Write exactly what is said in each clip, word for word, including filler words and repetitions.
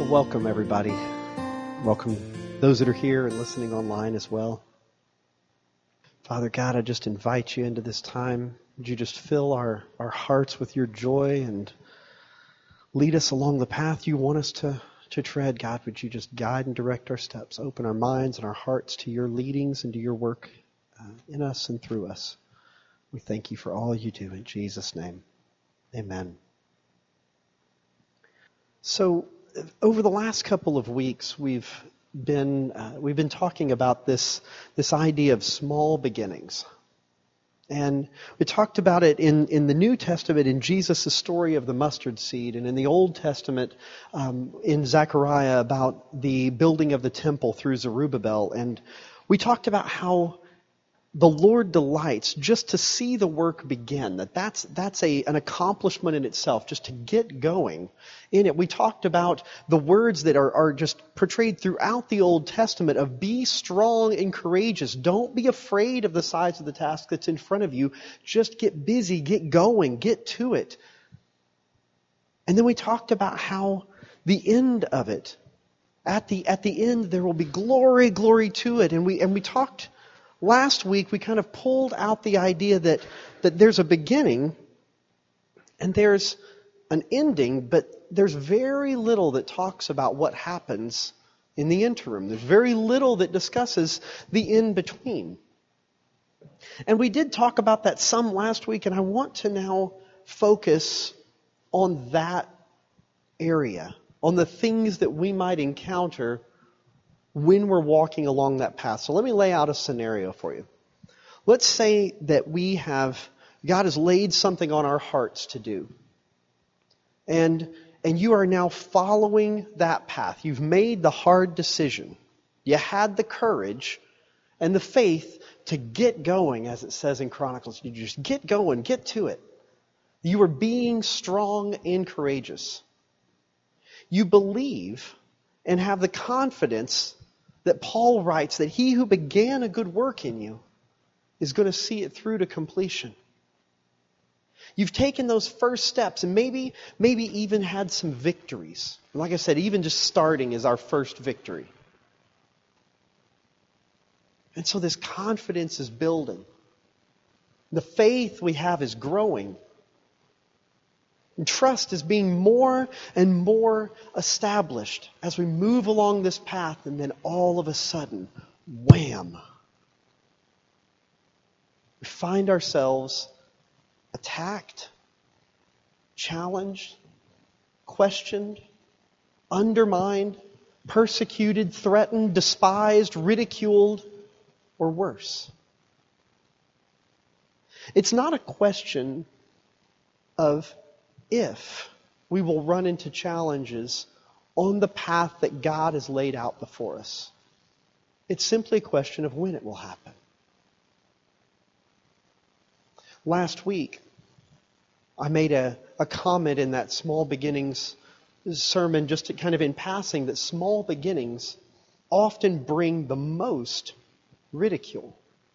welcome everybody. Welcome those that are here and listening online as well. Father God, I just invite you into this time. Would you just fill our, our hearts with your joy and lead us along the path you want us to, to tread. God, would you just guide and direct our steps, open our minds and our hearts to your leadings and to your work uh, in us and through us. We thank you for all you do in Jesus' name. Amen. So, over the last couple of weeks, we've been uh, we've been talking about this this idea of small beginnings, and we talked about it in in the New Testament in Jesus' story of the mustard seed, and in the Old Testament um, in Zechariah about the building of the temple through Zerubbabel, and we talked about how the Lord delights just to see the work begin, that that's, that's a, an accomplishment in itself, just to get going in it. We talked about the words that are, are just portrayed throughout the Old Testament of be strong and courageous. Don't be afraid of the size of the task that's in front of you. Just get busy, get going, get to it. And then we talked about how the end of it, at the, at the end there will be glory, glory to it. And we, and we talked Last week, we kind of pulled out the idea that, that there's a beginning and there's an ending, but there's very little that talks about what happens in the interim. There's very little that discusses the in-between. And we did talk about that some last week, and I want to now focus on that area, on the things that we might encounter when we're walking along that path. So let me lay out a scenario for you. Let's say that we have, God has laid something on our hearts to do. And, and you are now following that path. You've made the hard decision. You had the courage and the faith to get going, as it says in Chronicles. You just get going, get to it. You are being strong and courageous. You believe and have the confidence that Paul writes that he who began a good work in you is going to see it through to completion. You've taken those first steps and maybe, maybe even had some victories. Like I said, even just starting is our first victory. And so this confidence is building. The faith we have is growing. And trust is being more and more established as we move along this path, and then all of a sudden, wham! We find ourselves attacked, challenged, questioned, undermined, persecuted, threatened, despised, ridiculed, or worse. It's not a question of if we will run into challenges on the path that God has laid out before us. It's simply a question of when it will happen. Last week, I made a, a comment in that small beginnings sermon, just to kind of in passing, that small beginnings often bring the most ridicule.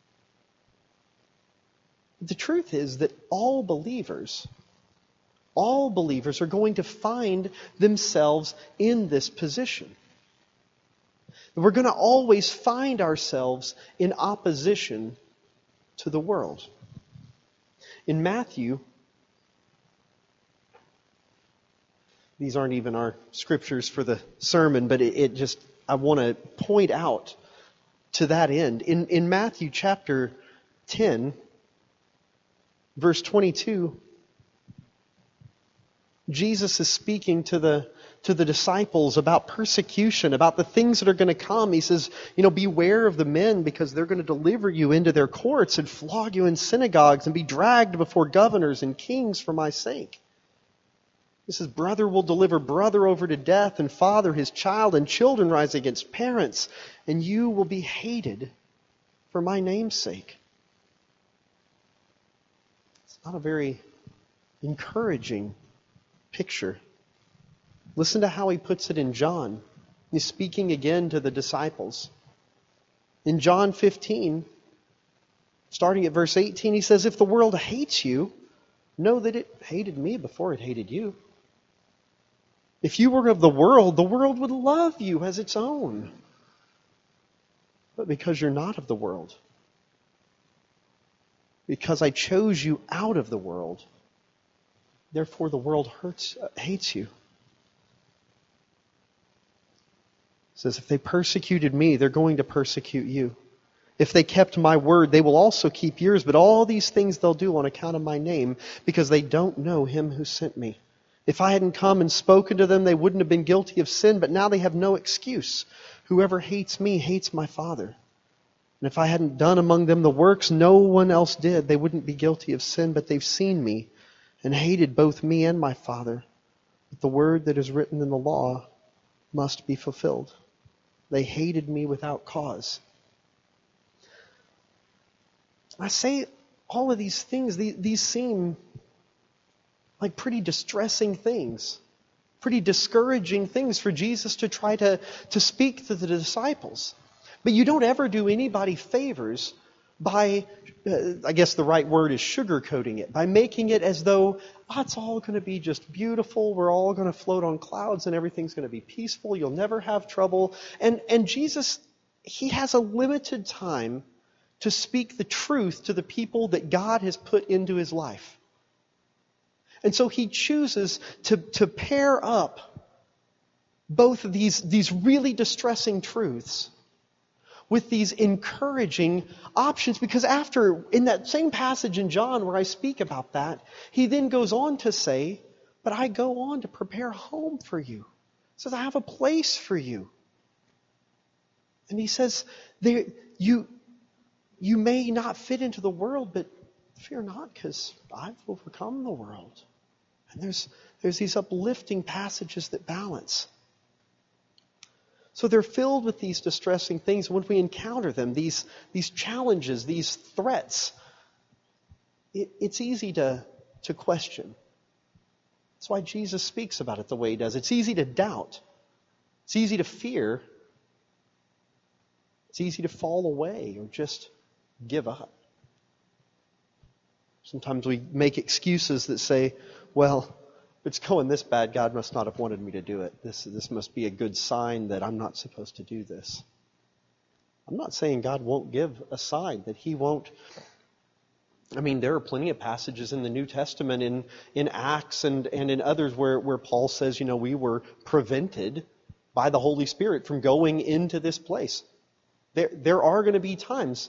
The truth is that all believers All believers are going to find themselves in this position. We're going to always find ourselves in opposition to the world. In Matthew, these aren't even our scriptures for the sermon, but it, it just, I want to point out to that end. In, in Matthew chapter ten, verse twenty-two, Jesus is speaking to the to the disciples about persecution, about the things that are going to come. He says, you know, beware of the men because they're going to deliver you into their courts and flog you in synagogues and be dragged before governors and kings for my sake. He says, brother will deliver brother over to death and father his child, and children rise against parents, and you will be hated for my name's sake. It's not a very encouraging picture. Listen to how he puts it in John. He's speaking again to the disciples. In John fifteen, starting at verse eighteen, he says, if the world hates you, know that it hated me before it hated you. If you were of the world, the world would love you as its own. But because you're not of the world, because I chose you out of the world, therefore the world hurts, uh, hates you. It says, if they persecuted me, they're going to persecute you. If they kept my word, they will also keep yours. But all these things they'll do on account of my name, because they don't know him who sent me. If I hadn't come and spoken to them, they wouldn't have been guilty of sin, but now they have no excuse. Whoever hates me hates my Father. And if I hadn't done among them the works no one else did, they wouldn't be guilty of sin, but they've seen me and hated both me and my Father. But the word that is written in the law must be fulfilled. They hated me without cause. I say all of these things, these seem like pretty distressing things, pretty discouraging things for Jesus to try to, to speak to the disciples. But you don't ever do anybody favors by, uh, I guess the right word is sugarcoating it, by making it as though oh, it's all going to be just beautiful, we're all going to float on clouds and everything's going to be peaceful, you'll never have trouble. And, and Jesus, he has a limited time to speak the truth to the people that God has put into his life. And so he chooses to, to pair up both of these, these really distressing truths with these encouraging options. Because after, in that same passage in John where I speak about that, he then goes on to say, but I go on to prepare a home for you. He says, I have a place for you. And he says, there, you, you may not fit into the world, but fear not, because I've overcome the world. And there's, there's these uplifting passages that balance. So they're filled with these distressing things. When we encounter them, these, these challenges, these threats, it, it's easy to, to question. That's why Jesus speaks about it the way he does. It's easy to doubt. It's easy to fear. It's easy to fall away or just give up. Sometimes we make excuses that say, well, if it's going this bad, God must not have wanted me to do it. This, this must be a good sign that I'm not supposed to do this. I'm not saying God won't give a sign, that he won't. I mean, there are plenty of passages in the New Testament, in, in Acts and, and in others where, where Paul says, you know, we were prevented by the Holy Spirit from going into this place. There, there are going to be times.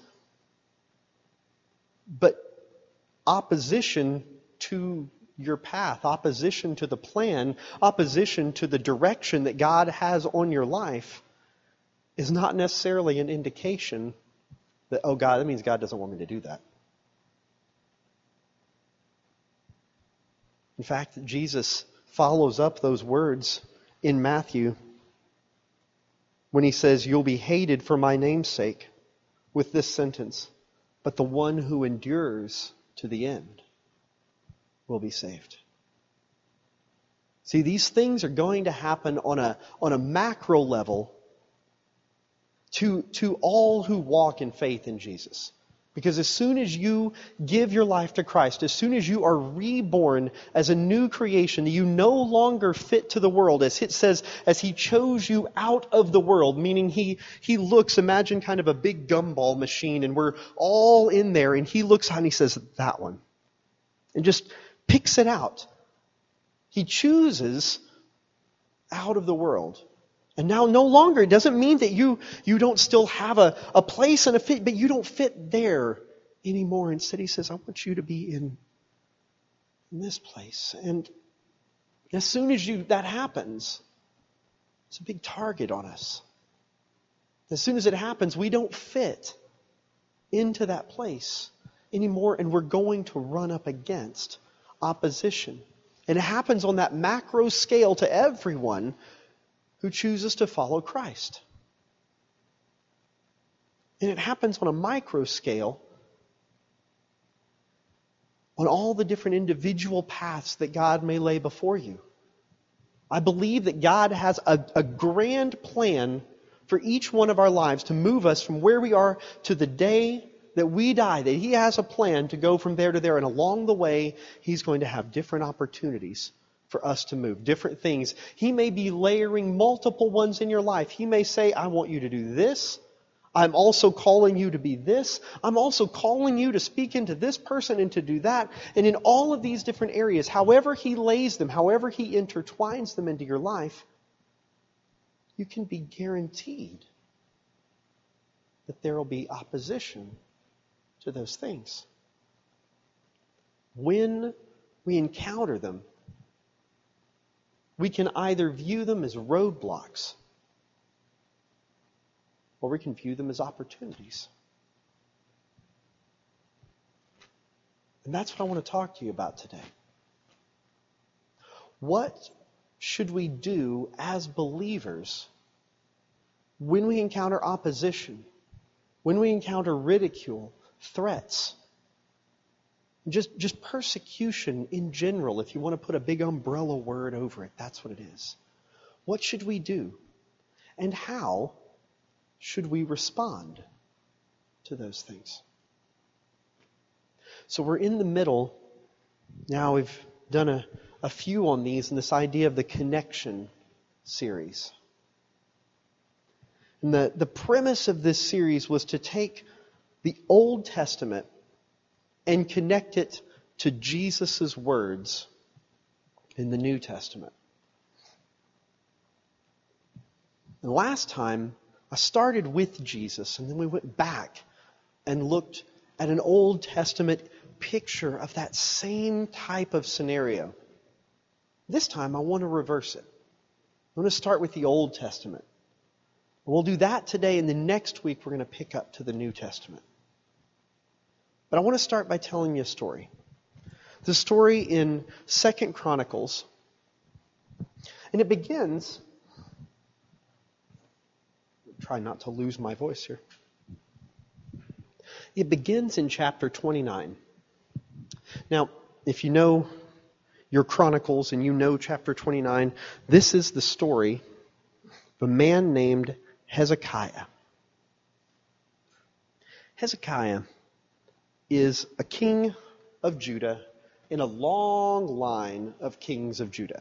But opposition to your path, opposition to the plan, opposition to the direction that God has on your life is not necessarily an indication that, oh God, that means God doesn't want me to do that. In fact, Jesus follows up those words in Matthew when he says, you'll be hated for my name's sake, with this sentence, but the one who endures to the end will be saved. See, these things are going to happen on a, on a macro level to, to all who walk in faith in Jesus. Because as soon as you give your life to Christ, as soon as you are reborn as a new creation, you no longer fit to the world. As it says, as he chose you out of the world, meaning he, he looks, imagine kind of a big gumball machine, and we're all in there, and he looks out and he says, that one. And just picks it out. He chooses out of the world. And now no longer, it doesn't mean that you, you don't still have a, a place and a fit, but you don't fit there anymore. Instead, he says, I want you to be in, in this place. And as soon as you that happens, it's a big target on us. As soon as it happens, we don't fit into that place anymore, and we're going to run up against opposition. And it happens on that macro scale to everyone who chooses to follow Christ. And it happens on a micro scale on all the different individual paths that God may lay before you. I believe that God has a, a grand plan for each one of our lives to move us from where we are to the day that we die, that he has a plan to go from there to there. And along the way, he's going to have different opportunities for us to move, different things. He may be layering multiple ones in your life. He may say, I want you to do this. I'm also calling you to be this. I'm also calling you to speak into this person and to do that. And in all of these different areas, however He lays them, however He intertwines them into your life, you can be guaranteed that there will be opposition to those things. When we encounter them, we can either view them as roadblocks or we can view them as opportunities. And that's what I want to talk to you about today. What should we do as believers when we encounter opposition, when we encounter ridicule, threats, just, just persecution in general? If you want to put a big umbrella word over it, that's what it is. What should we do? And how should we respond to those things? So we're in the middle. Now we've done a, a few on these in this idea of the connection series. And the, the premise of this series was to take the Old Testament and connect it to Jesus' words in the New Testament. And last time, I started with Jesus, and then we went back and looked at an Old Testament picture of that same type of scenario. This time, I want to reverse it. I want to start with the Old Testament. We'll do that today, and then next week we're going to pick up to the New Testament. But I want to start by telling you a story. The story in Second Chronicles. And it begins... Try not to lose my voice here. It begins in chapter twenty-nine. Now, if you know your Chronicles and you know chapter twenty-nine, this is the story of a man named Hezekiah. Hezekiah is a king of Judah in a long line of kings of Judah.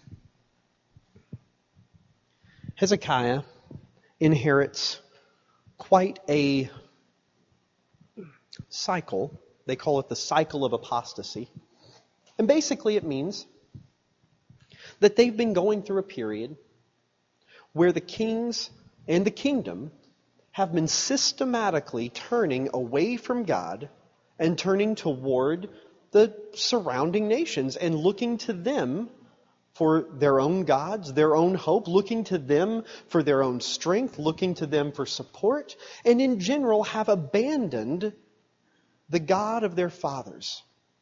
Hezekiah inherits quite a cycle. They call it the cycle of apostasy. And basically it means that they've been going through a period where the kings and the kingdom have been systematically turning away from God and turning toward the surrounding nations and looking to them for their own gods, their own hope, looking to them for their own strength, looking to them for support, and in general have abandoned the God of their fathers.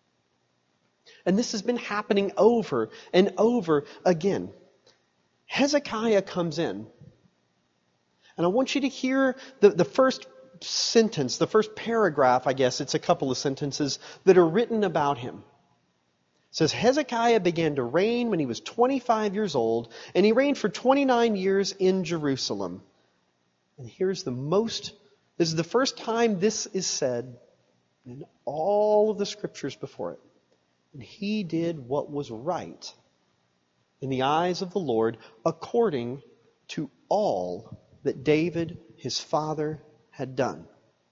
And this has been happening over and over again. Hezekiah comes in, and I want you to hear the, the first sentence, the first paragraph, I guess, it's a couple of sentences that are written about him. It says, Hezekiah began to reign when he was twenty-five years old, and he reigned for twenty-nine years in Jerusalem. And here's the most, this is the first time this is said in all of the scriptures before it. And he did what was right in the eyes of the Lord, according to all that David, his father, had done.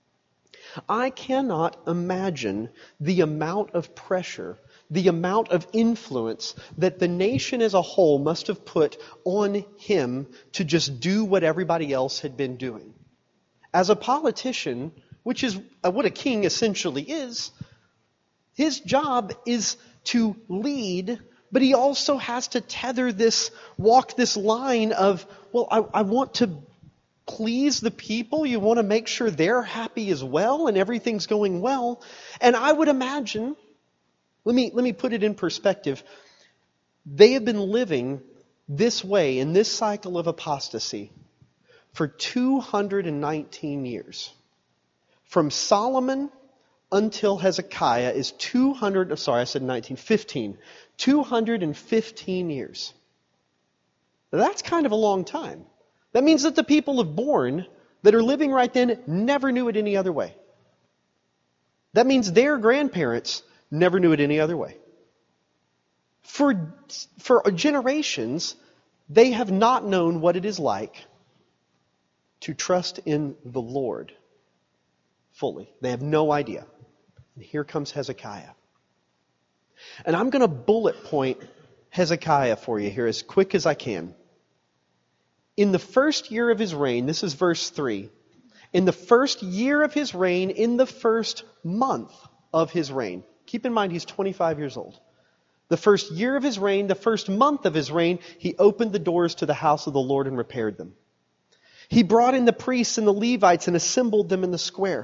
I cannot imagine the amount of pressure, the amount of influence that the nation as a whole must have put on him to just do what everybody else had been doing. As a politician, which is what a king essentially is, his job is to lead, but he also has to tether this, walk this line of, well, I, I want to please the people. You want to make sure they're happy as well and everything's going well. And I would imagine, let me, let me put it in perspective. They have been living this way in this cycle of apostasy for two hundred nineteen years. From Solomon until Hezekiah is two hundred, sorry, I said nineteen, fifteen. two hundred fifteen years. Now that's kind of a long time. That means that the people of born that are living right then never knew it any other way. That means their grandparents never knew it any other way. For, for generations, they have not known what it is like to trust in the Lord fully. They have no idea. And here comes Hezekiah. And I'm going to bullet point Hezekiah for you here as quick as I can. In the first year of his reign, this is verse three, in the first year of his reign, in the first month of his reign. Keep in mind, he's twenty-five years old. The first year of his reign, the first month of his reign, he opened the doors to the house of the Lord and repaired them. He brought in the priests and the Levites and assembled them in the square.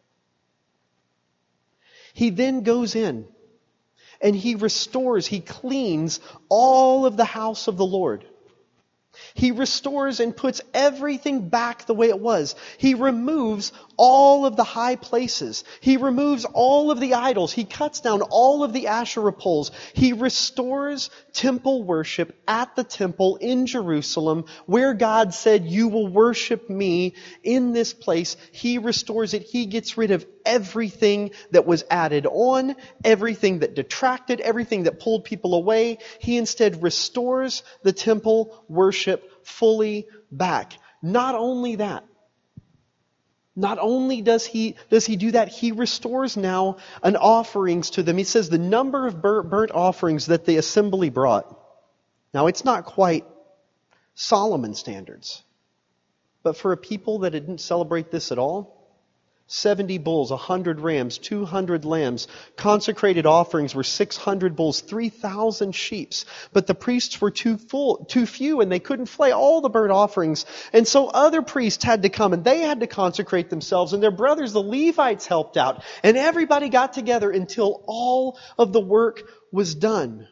He then goes in and he restores, he cleans all of the house of the Lord. He restores and puts everything back the way it was. He removes all of the high places. He removes all of the idols. He cuts down all of the Asherah poles. He restores temple worship at the temple in Jerusalem, where God said, "You will worship me in this place." He restores it. He gets rid of everything that was added on, everything that detracted, everything that pulled people away. He instead restores the temple worship fully back. Not only that, not only does he, does he do that, he restores now an offerings to them. He says the number of burnt offerings that the assembly brought. Now it's not quite Solomon standards, but for a people that didn't celebrate this at all, seventy bulls, one hundred rams, two hundred lambs. Consecrated offerings were six hundred bulls, three thousand sheep. But the priests were too full, too few, and they couldn't flay all the burnt offerings. And so other priests had to come, and they had to consecrate themselves. And their brothers, the Levites, helped out. And everybody got together until all of the work was done.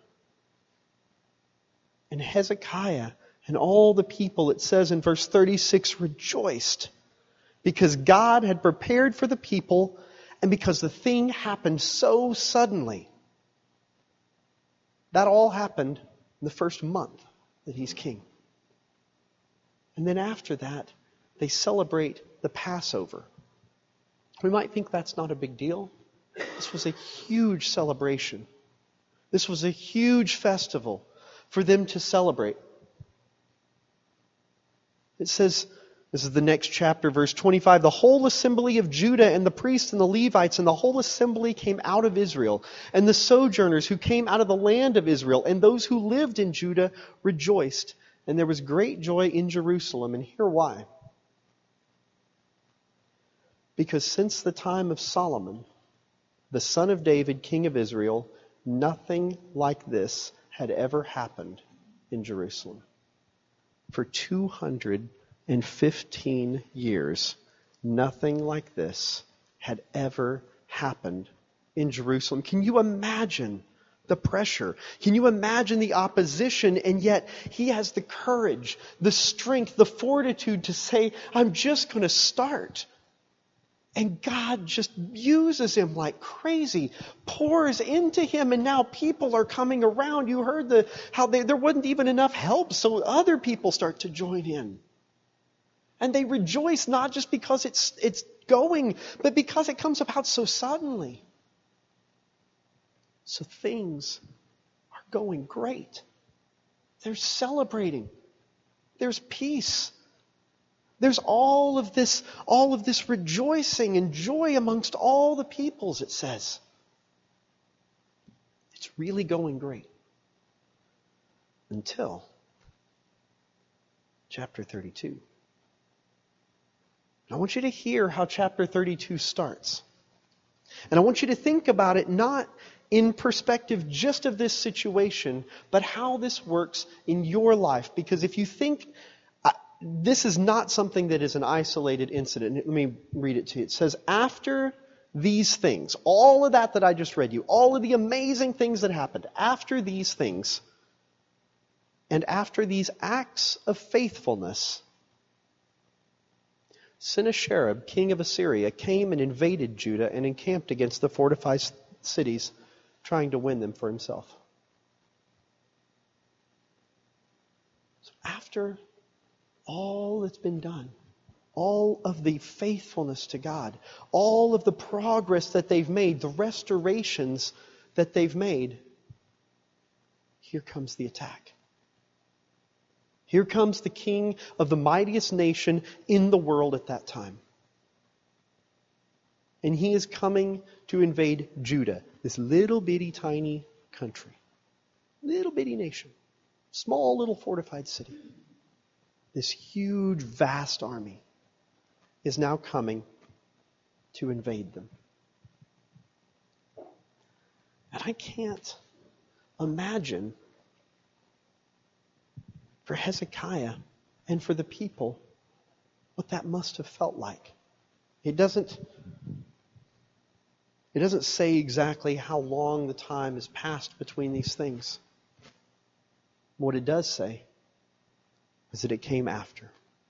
And Hezekiah and all the people, it says in verse thirty-six, rejoiced, because God had prepared for the people and because the thing happened so suddenly. That all happened in the first month that he's king. And then after that, they celebrate the Passover. We might think that's not a big deal. This was a huge celebration. This was a huge festival for them to celebrate. It says, this is the next chapter, verse twenty-five. The whole assembly of Judah and the priests and the Levites and the whole assembly came out of Israel. And the sojourners who came out of the land of Israel and those who lived in Judah rejoiced. And there was great joy in Jerusalem. And here why? Because since the time of Solomon, the son of David, king of Israel, nothing like this had ever happened in Jerusalem. For two hundred fifteen years, nothing like this had ever happened in Jerusalem. Can you imagine the pressure? Can you imagine the opposition? And yet he has the courage, the strength, the fortitude to say, I'm just going to start. And God just uses him like crazy, pours into him, and now people are coming around. You heard the how they, there wasn't even enough help, so other people start to join in. And they rejoice not just because it's it's going, but because it comes about so suddenly. So things are going great. They're celebrating. There's peace. There's all of this, all of this rejoicing and joy amongst all the peoples, it says. It's really going great. Until chapter thirty-two. I want you to hear how chapter thirty-two starts. And I want you to think about it not in perspective just of this situation, but how this works in your life. Because if you think, uh, this is not something that is an isolated incident. Let me read it to you. It says, after these things, all of that that I just read you, all of the amazing things that happened, after these things, and after these acts of faithfulness, Sennacherib, king of Assyria, came and invaded Judah and encamped against the fortified cities, trying to win them for himself. So after all that's been done, all of the faithfulness to God, all of the progress that they've made, the restorations that they've made, here comes the attack. Here comes the king of the mightiest nation in the world at that time. And he is coming to invade Judah, this little bitty tiny country. Little bitty nation. Small little fortified city. This huge, vast army is now coming to invade them. And I can't imagine for Hezekiah and for the people what that must have felt like. It doesn't, it doesn't say exactly how long the time has passed between these things. What it does say is that it came after.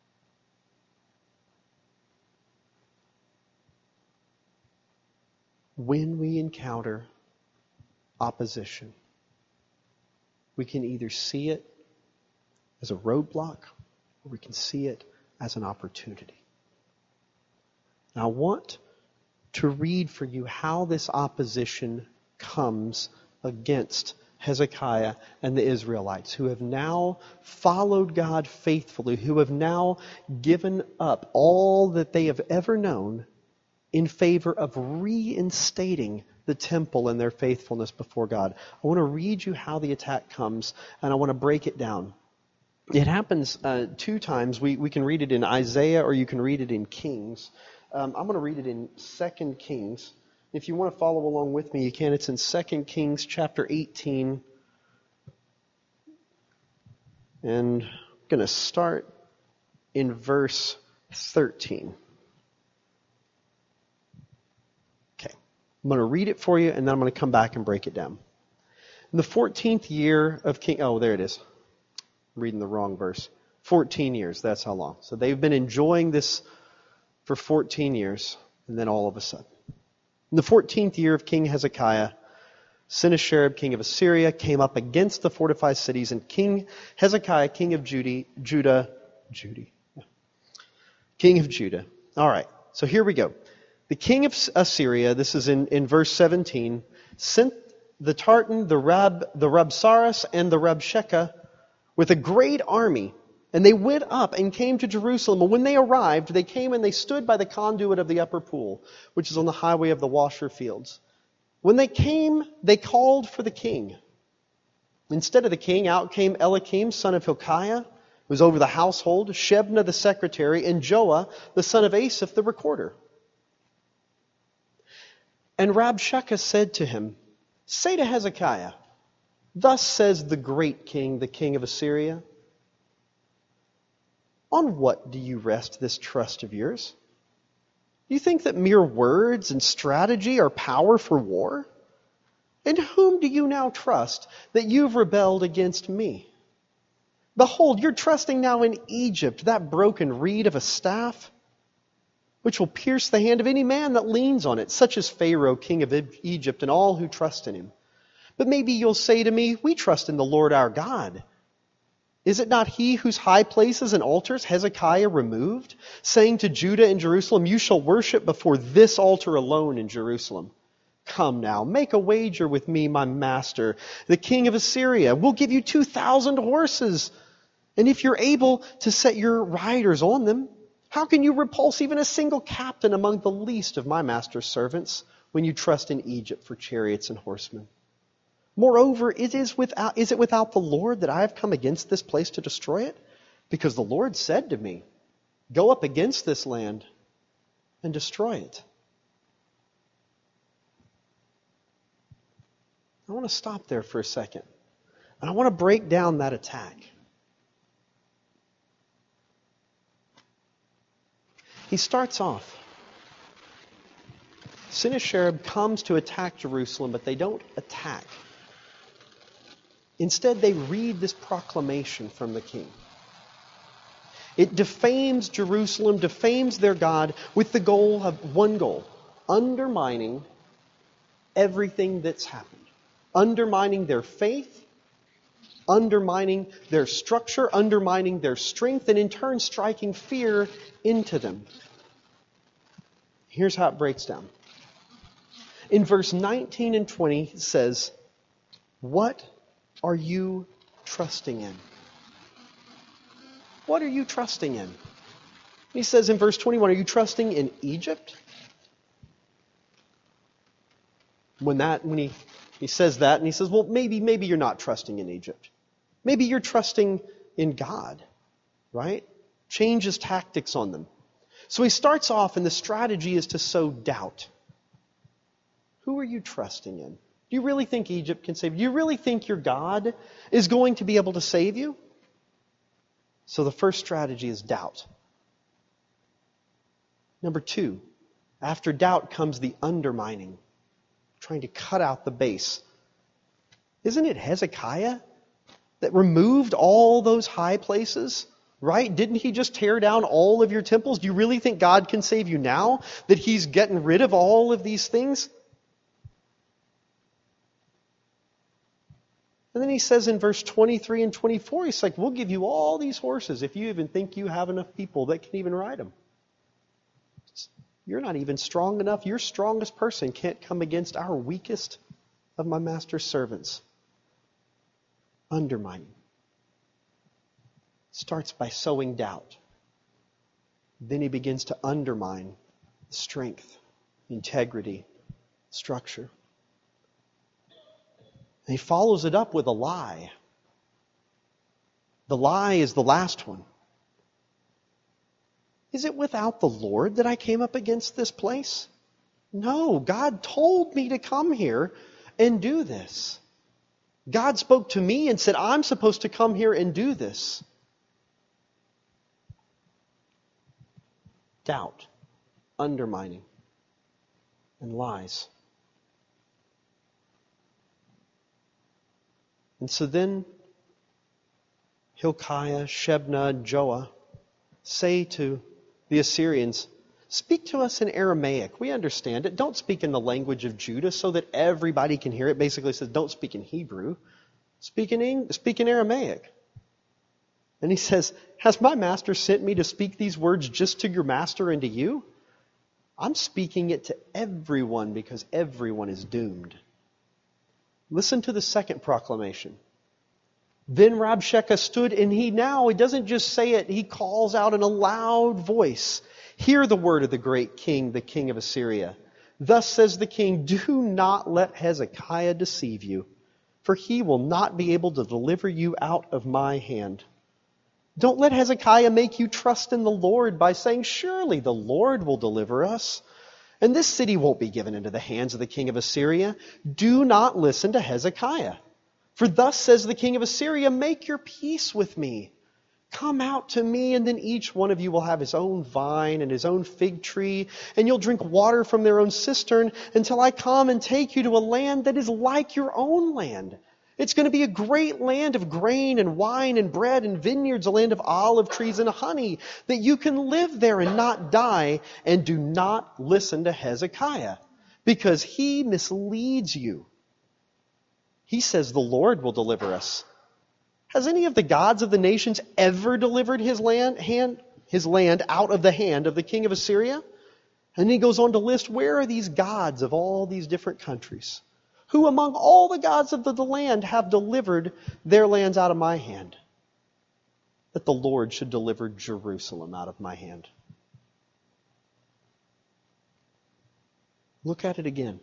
When we encounter opposition, we can either see it as a roadblock or we can see it as an opportunity. Now, I want to read for you how this opposition comes against Hezekiah and the Israelites, who have now followed God faithfully, who have now given up all that they have ever known in favor of reinstating the temple and their faithfulness before God. I want to read you how the attack comes, and I want to break it down. It happens uh, two times. We, we can read it in Isaiah or you can read it in Kings. Um, I'm going to read it in Second Kings. If you want to follow along with me, you can. It's in Second Kings chapter eighteen. And I'm going to start in verse thirteen. Okay. I'm going to read it for you, and then I'm going to come back and break it down. In the fourteenth year of King... Oh, there it is. I'm reading the wrong verse. fourteen years, that's how long. So they've been enjoying this for fourteen years, and then all of a sudden. In the fourteenth year of King Hezekiah, Sennacherib, king of Assyria, came up against the fortified cities, and King Hezekiah, king of Judah, Judah, Judah, yeah. king of Judah. All right, so here we go. The king of Assyria, this is in, in verse seventeen, sent the Tartan, the Rab, the Rabsaris, and the Rabshakeh with a great army. And they went up and came to Jerusalem. And when they arrived, they came and they stood by the conduit of the upper pool, which is on the highway of the washer fields. When they came, they called for the king. Instead of the king, out came Eliakim, son of Hilkiah, who was over the household, Shebna the secretary, and Joah, the son of Asaph, the recorder. And Rabshakeh said to him, "Say to Hezekiah, thus says the great king, the king of Assyria, on what do you rest this trust of yours? Do you think that mere words and strategy are power for war? In whom do you now trust that you've rebelled against me? Behold, you're trusting now in Egypt, that broken reed of a staff, which will pierce the hand of any man that leans on it, such as Pharaoh, king of Egypt, and all who trust in him. But maybe you'll say to me, we trust in the Lord our God. Is it not he whose high places and altars Hezekiah removed, saying to Judah and Jerusalem, you shall worship before this altar alone in Jerusalem? Come now, make a wager with me, my master, the king of Assyria. We'll give you two thousand horses. And if you're able to set your riders on them, how can you repulse even a single captain among the least of my master's servants when you trust in Egypt for chariots and horsemen? Moreover, it is, without, is it without the Lord that I have come against this place to destroy it? Because the Lord said to me, go up against this land and destroy it. I want to stop there for a second. And I want to break down that attack. He starts off. Sennacherib comes to attack Jerusalem, but they don't attack. Instead, they read this proclamation from the king. It defames Jerusalem, defames their God with the goal of one goal, undermining everything that's happened. Undermining their faith, undermining their structure, undermining their strength, and in turn striking fear into them. Here's how it breaks down. In verse nineteen and twenty, it says, what are you trusting in? What are you trusting in? He says in verse twenty-one, are you trusting in Egypt? When that, when he, he says that, and he says, well, maybe, maybe you're not trusting in Egypt. Maybe you're trusting in God, right? Changes tactics on them. So he starts off, and the strategy is to sow doubt. Who are you trusting in? Do you really think Egypt can save you? Do you really think your God is going to be able to save you? So the first strategy is doubt. Number two, after doubt comes the undermining, trying to cut out the base. Isn't it Hezekiah that removed all those high places? Right? Didn't he just tear down all of your temples? Do you really think God can save you now that he's getting rid of all of these things? And then he says in verse twenty-three and twenty-four, he's like, we'll give you all these horses if you even think you have enough people that can even ride them. You're not even strong enough. Your strongest person can't come against our weakest of my master's servants. Undermining. Starts by sowing doubt. Then he begins to undermine strength, integrity, structure. And he follows it up with a lie. The lie is the last one. Is it without the Lord that I came up against this place? No, God told me to come here and do this. God spoke to me and said, I'm supposed to come here and do this. Doubt, undermining, and lies. And so then Hilkiah, Shebna, and Joah say to the Assyrians, speak to us in Aramaic. We understand it. Don't speak in the language of Judah so that everybody can hear it. Basically says, don't speak in Hebrew. Speak in, English, speak in Aramaic. And he says, has my master sent me to speak these words just to your master and to you? I'm speaking it to everyone because everyone is doomed. Listen to the second proclamation. Then Rabshakeh stood, and he now, he doesn't just say it, he calls out in a loud voice, hear the word of the great king, the king of Assyria. Thus says the king, do not let Hezekiah deceive you, for he will not be able to deliver you out of my hand. Don't let Hezekiah make you trust in the Lord by saying, surely the Lord will deliver us, and this city won't be given into the hands of the king of Assyria. Do not listen to Hezekiah. For thus says the king of Assyria, make your peace with me. Come out to me, and then each one of you will have his own vine and his own fig tree, and you'll drink water from their own cistern until I come and take you to a land that is like your own land. It's going to be a great land of grain and wine and bread and vineyards, a land of olive trees and honey, that you can live there and not die. And do not listen to Hezekiah, because he misleads you. He says the Lord will deliver us. Has any of the gods of the nations ever delivered his land, hand, his land out of the hand of the king of Assyria? And he goes on to list, where are these gods of all these different countries? Who among all the gods of the land have delivered their lands out of my hand? That the Lord should deliver Jerusalem out of my hand. Look at it again.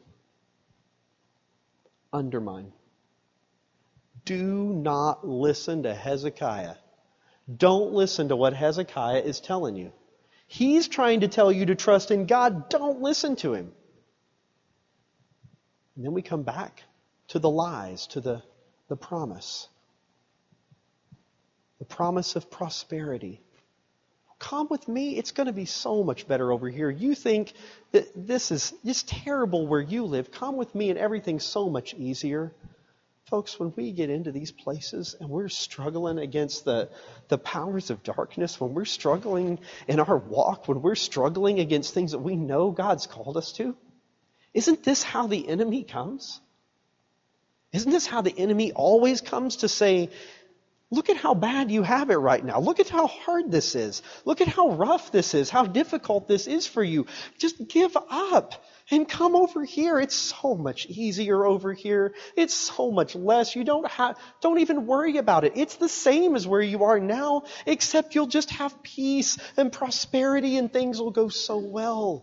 Undermine. Do not listen to Hezekiah. Don't listen to what Hezekiah is telling you. He's trying to tell you to trust in God. Don't listen to him. And then we come back to the lies, to the, the promise. The promise of prosperity. Come with me. It's going to be so much better over here. You think that this is just terrible where you live. Come with me and everything's so much easier. Folks, when we get into these places and we're struggling against the, the powers of darkness, when we're struggling in our walk, when we're struggling against things that we know God's called us to, isn't this how the enemy comes? Isn't this how the enemy always comes to say, Look at how bad you have it right now. Look at how hard this is. Look at how rough this is, how difficult this is for you. Just give up and come over here. It's so much easier over here. It's so much less. You don't have, don't even worry about it. It's the same as where you are now, except you'll just have peace and prosperity and things will go so well.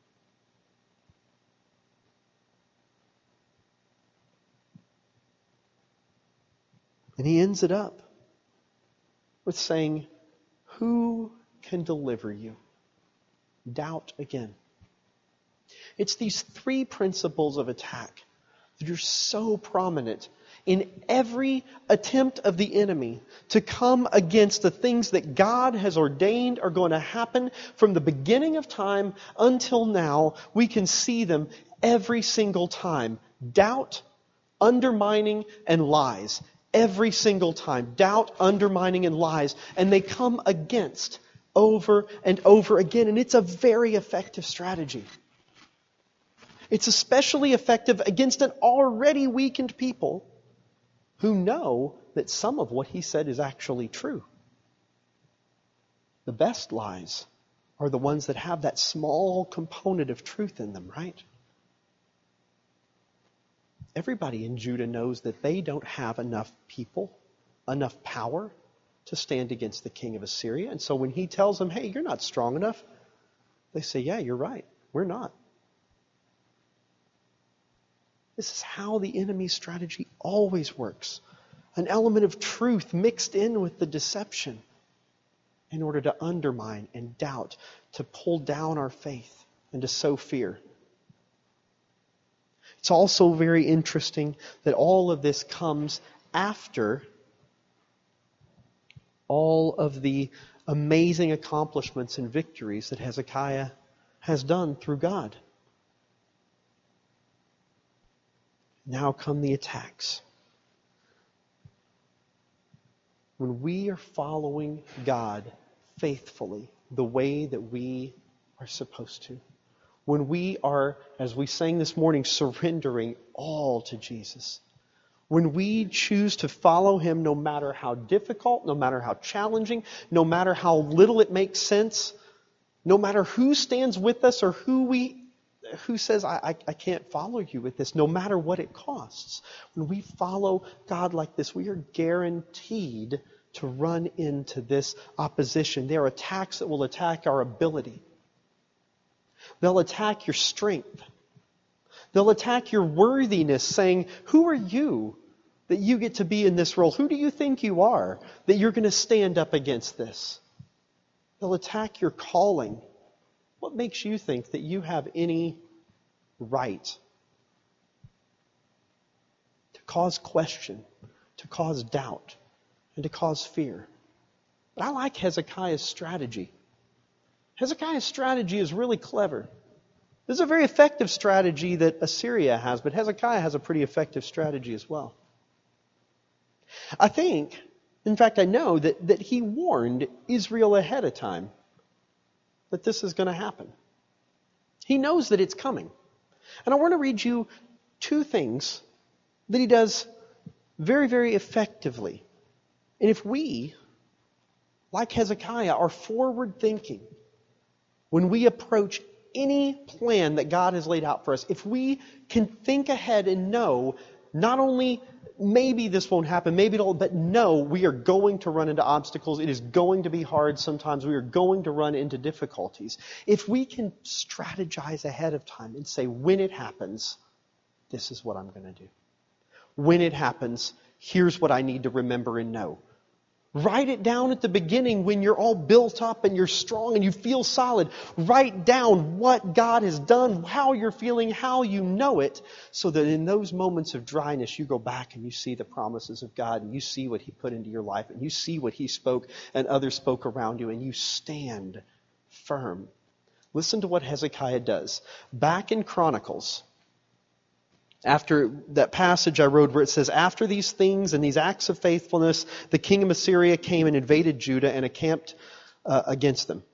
And he ends it up with saying, who can deliver you? Doubt again. It's these three principles of attack that are so prominent in every attempt of the enemy to come against the things that God has ordained are going to happen from the beginning of time until now. We can see them every single time. Doubt, undermining, and lies. Every single time. Doubt, undermining, and lies. And they come against over and over again. And it's a very effective strategy. It's especially effective against an already weakened people who know that some of what he said is actually true. The best lies are the ones that have that small component of truth in them, right? Everybody in Judah knows that they don't have enough people, enough power to stand against the king of Assyria. And so when he tells them, hey, you're not strong enough, they say, yeah, you're right. We're not. This is how the enemy's strategy always works. An element of truth mixed in with the deception in order to undermine and doubt, to pull down our faith and to sow fear. It's also very interesting that all of this comes after all of the amazing accomplishments and victories that Hezekiah has done through God. Now come the attacks. When we are following God faithfully, the way that we are supposed to, when we are, as we sang this morning, surrendering all to Jesus, when we choose to follow Him no matter how difficult, no matter how challenging, no matter how little it makes sense, no matter who stands with us or who we who says, I, I, I can't follow you with this, no matter what it costs. When we follow God like this, we are guaranteed to run into this opposition. There are attacks that will attack our ability. They'll attack your strength. They'll attack your worthiness, saying, who are you that you get to be in this role? Who do you think you are that you're going to stand up against this? They'll attack your calling. What makes you think that you have any right to cause question, to cause doubt, and to cause fear? But I like Hezekiah's strategy. Hezekiah's strategy is really clever. This is a very effective strategy that Assyria has, but Hezekiah has a pretty effective strategy as well. I think, in fact I know, that, that he warned Israel ahead of time that this is going to happen. He knows that it's coming. And I want to read you two things that he does very, very effectively. And if we, like Hezekiah, are forward-thinking when we approach any plan that God has laid out for us, if we can think ahead and know not only maybe this won't happen, maybe it'll, but no, we are going to run into obstacles. It is going to be hard sometimes. We are going to run into difficulties. If we can strategize ahead of time and say, when it happens, this is what I'm going to do. When it happens, here's what I need to remember and know. Write it down at the beginning when you're all built up and you're strong and you feel solid. Write down what God has done, how you're feeling, how you know it, so that in those moments of dryness you go back and you see the promises of God and you see what He put into your life and you see what He spoke and others spoke around you and you stand firm. Listen to what Hezekiah does. Back in Chronicles, after that passage I wrote where it says, after these things and these acts of faithfulness, the king of Assyria came and invaded Judah and encamped uh, against them.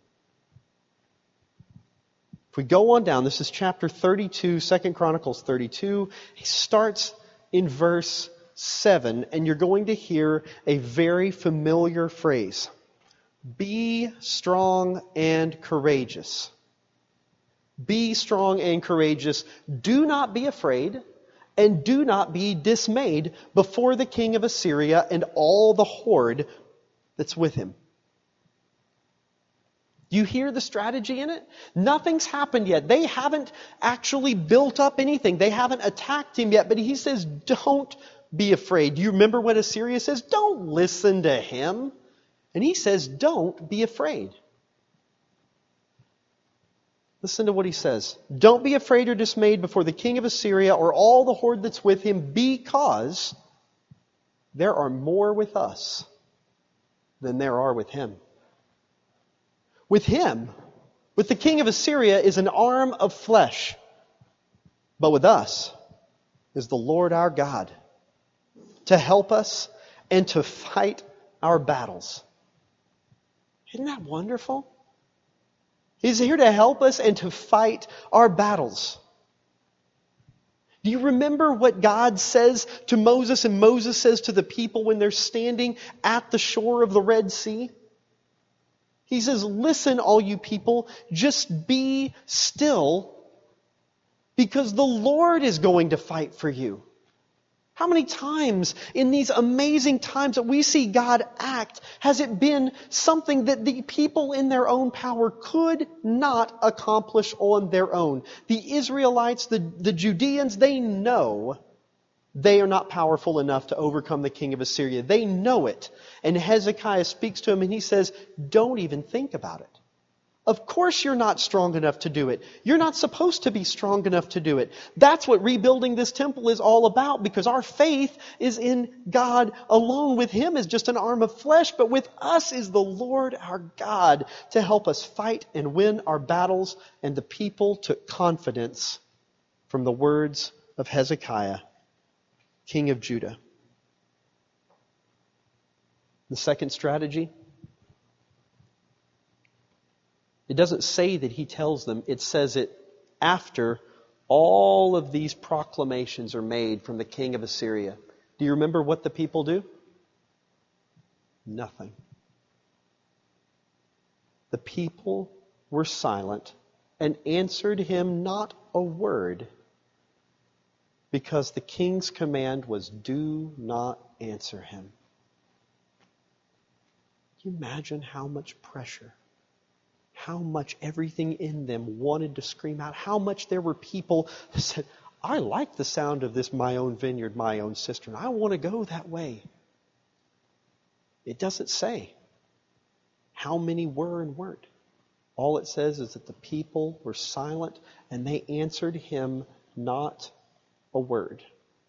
If we go on down, this is chapter thirty-two, Second Chronicles thirty-two. He starts in verse seven, and you're going to hear a very familiar phrase. Be strong and courageous. Be strong and courageous. Do not be afraid, and do not be dismayed before the king of Assyria and all the horde that's with him. You hear the strategy in it? Nothing's happened yet. They haven't actually built up anything. They haven't attacked him yet. But he says, don't be afraid. Do you remember what Assyria says? Don't listen to him. And he says, don't be afraid. Listen to what he says. Don't be afraid or dismayed before the king of Assyria or all the horde that's with him, because there are more with us than there are with him. With him, with the king of Assyria, is an arm of flesh. But with us is the Lord our God, to help us and to fight our battles. Isn't that wonderful? He's here to help us and to fight our battles. Do you remember what God says to Moses and Moses says to the people when they're standing at the shore of the Red Sea? He says, listen, all you people, just be still, because the Lord is going to fight for you. How many times in these amazing times that we see God act has it been something that the people in their own power could not accomplish on their own? The Israelites, the, the Judeans, they know they are not powerful enough to overcome the king of Assyria. They know it. And Hezekiah speaks to him and he says, don't even think about it. Of course you're not strong enough to do it. You're not supposed to be strong enough to do it. That's what rebuilding this temple is all about, because our faith is in God alone. With him is just an arm of flesh, but with us is the Lord our God to help us fight and win our battles. And the people took confidence from the words of Hezekiah, king of Judah. The second strategy, it doesn't say that he tells them. It says it after all of these proclamations are made from the king of Assyria. Do you remember what the people do? Nothing. The people were silent and answered him not a word, because the king's command was, do not answer him. Can you imagine how much pressure, how much everything in them wanted to scream out, how much there were people that said, I like the sound of this my own vineyard, my own cistern. I want to go that way. It doesn't say how many were and weren't. All it says is that the people were silent and they answered him not a word.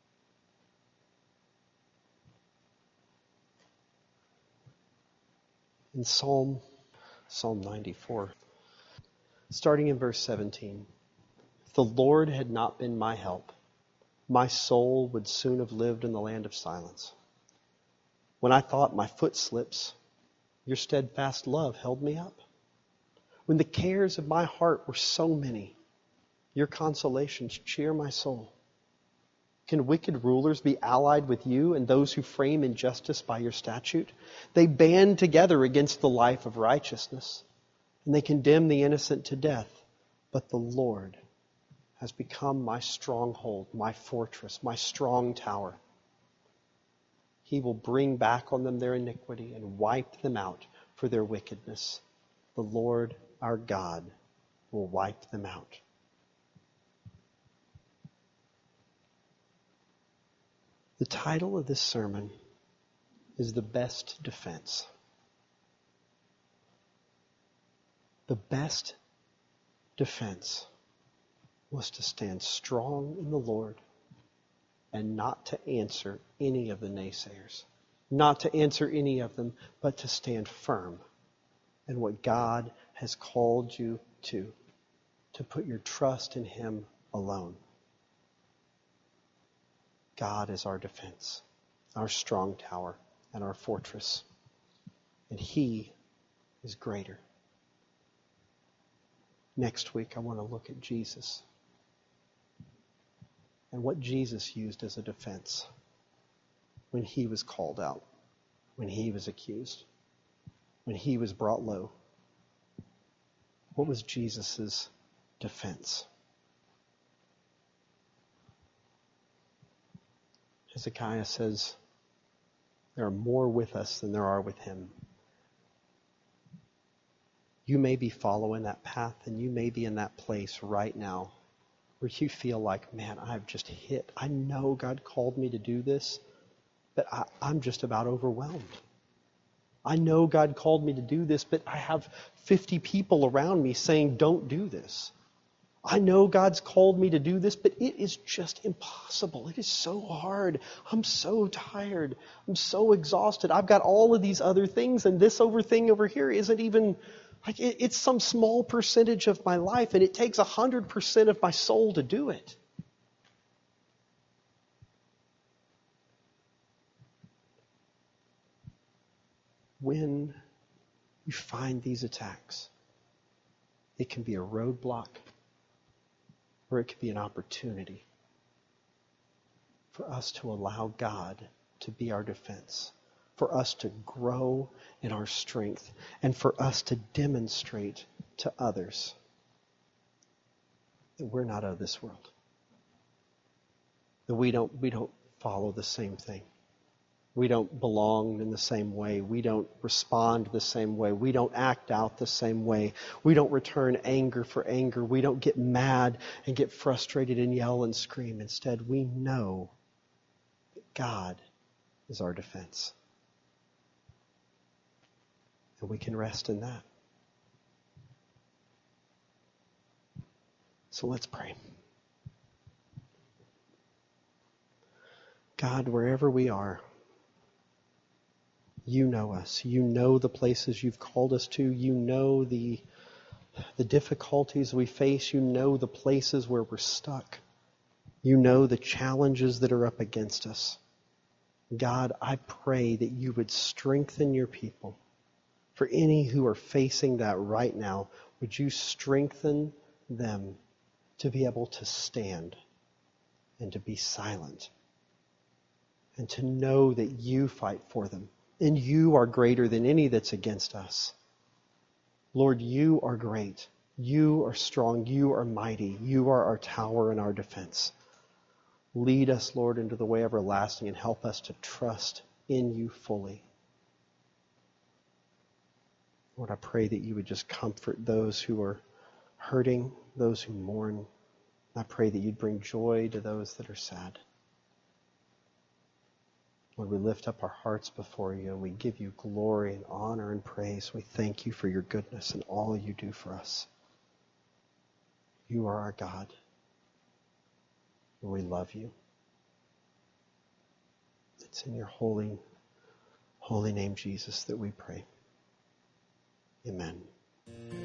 In Psalm, Psalm ninety-four, starting in verse seventeen, if the Lord had not been my help, my soul would soon have lived in the land of silence. When I thought my foot slips, your steadfast love held me up. When the cares of my heart were so many, your consolations cheer my soul. Can wicked rulers be allied with you and those who frame injustice by your statute? They band together against the life of righteousness, and they condemn the innocent to death. But the Lord has become my stronghold, my fortress, my strong tower. He will bring back on them their iniquity and wipe them out for their wickedness. The Lord our God will wipe them out. The title of this sermon is The Best Defense. The best defense was to stand strong in the Lord and not to answer any of the naysayers. Not to answer any of them, but to stand firm in what God has called you to. To put your trust in him alone. God is our defense, our strong tower, and our fortress. And he is greater. Next week, I want to look at Jesus and what Jesus used as a defense. when he was called out, when he was accused, when he was brought low? What was Jesus' defense? Hezekiah says, there are more with us than there are with him. You may be following that path, and you may be in that place right now where you feel like, man, I've just hit. I know God called me to do this, but I, I'm just about overwhelmed. I know God called me to do this, but I have fifty people around me saying, don't do this. I know God's called me to do this, but it is just impossible. It is so hard. I'm so tired. I'm so exhausted. I've got all of these other things, and this over thing over here isn't even, like, it, it's some small percentage of my life, and it takes one hundred percent of my soul to do it. When you find these attacks, it can be a roadblock, or it could be an opportunity for us to allow God to be our defense, for us to grow in our strength, and for us to demonstrate to others that we're not of this world, that we don't we don't follow the same thing. We don't belong in the same way. We don't respond the same way. We don't act out the same way. We don't return anger for anger. We don't get mad and get frustrated and yell and scream. Instead, we know that God is our defense. And we can rest in that. So let's pray. God, wherever we are, you know us. You know the places you've called us to. You know the, the difficulties we face. You know the places where we're stuck. You know the challenges that are up against us. God, I pray that you would strengthen your people. For any who are facing that right now, would you strengthen them to be able to stand and to be silent and to know that you fight for them. And you are greater than any that's against us. Lord, you are great. You are strong. You are mighty. You are our tower and our defense. Lead us, Lord, into the way everlasting and help us to trust in you fully. Lord, I pray that you would just comfort those who are hurting, those who mourn. I pray that you'd bring joy to those that are sad. Lord, we lift up our hearts before you and we give you glory and honor and praise. We thank you for your goodness and all you do for us. You are our God. And we love you. It's in your holy, holy name, Jesus, that we pray. Amen.